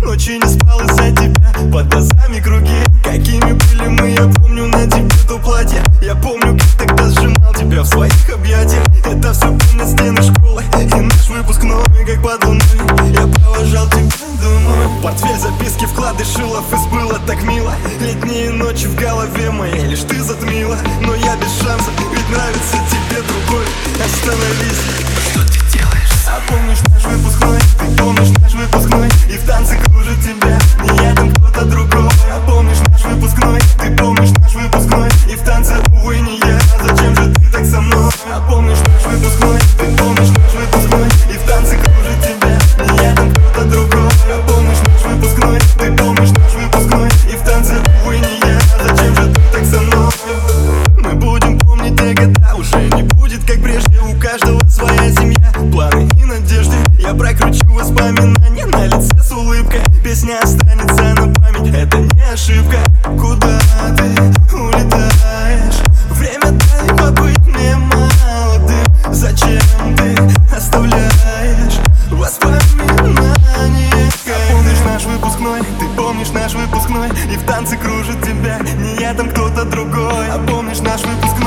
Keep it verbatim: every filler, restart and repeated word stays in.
ночи не спал из-за тебя. Под глазами круги, какими были мы. Я помню на тебе то платье. Я помню, как тогда сжимал тебя в своих объятиях. Это все помнят стены школы и наш выпускной, как под луной. Я провожал тебя домой. Портфель, записки, вклады Шилов, и было так мило. Летние ночи в голове моей лишь ты затмила. Но я без шансов, ведь нравится тебе другой. Остановись. Что ты делаешь? А помнишь наш выпускной? Ты помнишь наш выпускной? И в танце кружит тебя не я, там кто-то другой. А помнишь наш выпускной? Ты помнишь наш выпускной? И в танце, увы, не я. Зачем же ты так со мной? А помнишь наш выпускной? Ты помнишь наш выпускной? И в танце кружит тебя не я, там кто-то другой. А помнишь наш выпускной? Ты помнишь наш выпускной? И в танце, увы, не я. Зачем же ты так со мной? Мы будем помнить те года, уже не будет как прежде. У каждого своя семья, планы и надежды. Я прокручу воспоминания на лице с улыбкой. Песня останется на память, это не ошибка. Куда ты улетаешь? Время дай побыть мне молодым. Зачем ты оставляешь воспоминания? А помнишь наш выпускной? Ты помнишь наш выпускной? И в танце кружит тебя не я, там кто-то другой. А помнишь наш выпускной?